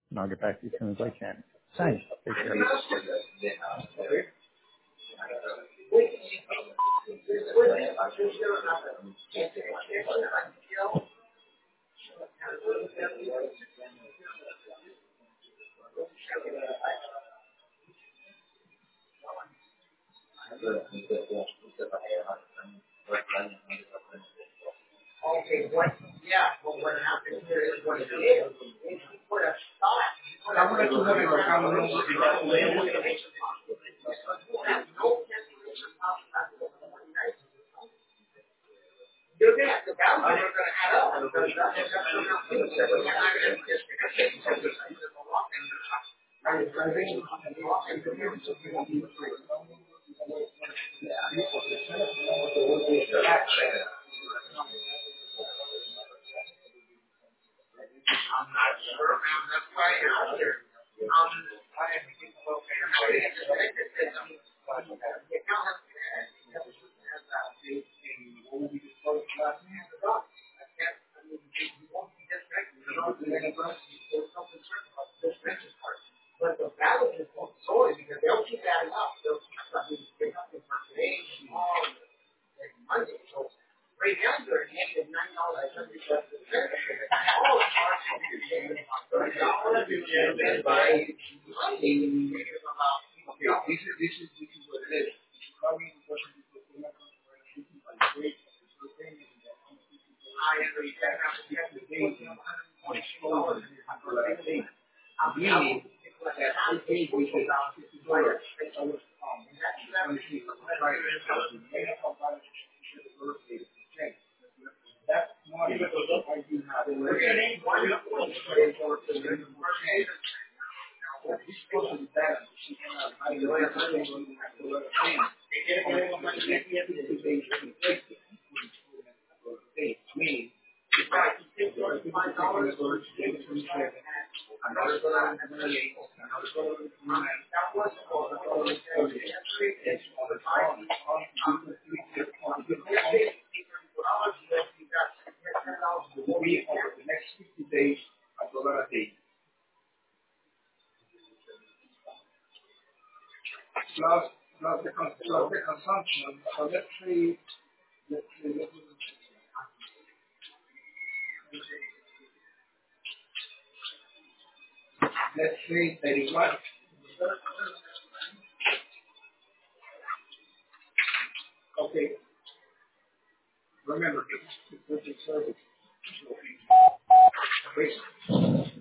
and I'll get back to you as soon as I can. Thanks. Take care. Okay, what happens here is what it is. If you put a stop, I'm going to look at the common rules of the cancellation policy. No cancellation policy. You're going to have to balance it. We're going to add up. Because that's not things that we're not going to just I'm not sure, man. That's why I'm out here. But the battle is going because they'll keep adding up. They'll keep impersonation, all Monday. So right now you're handing $9 all by Monday. Okay, this is what it is. Meaning that I think we should that's one I do meaning the next 60 days of the letter date. Plus the consumption. So let's say that it was. Okay. Remember, it's a service.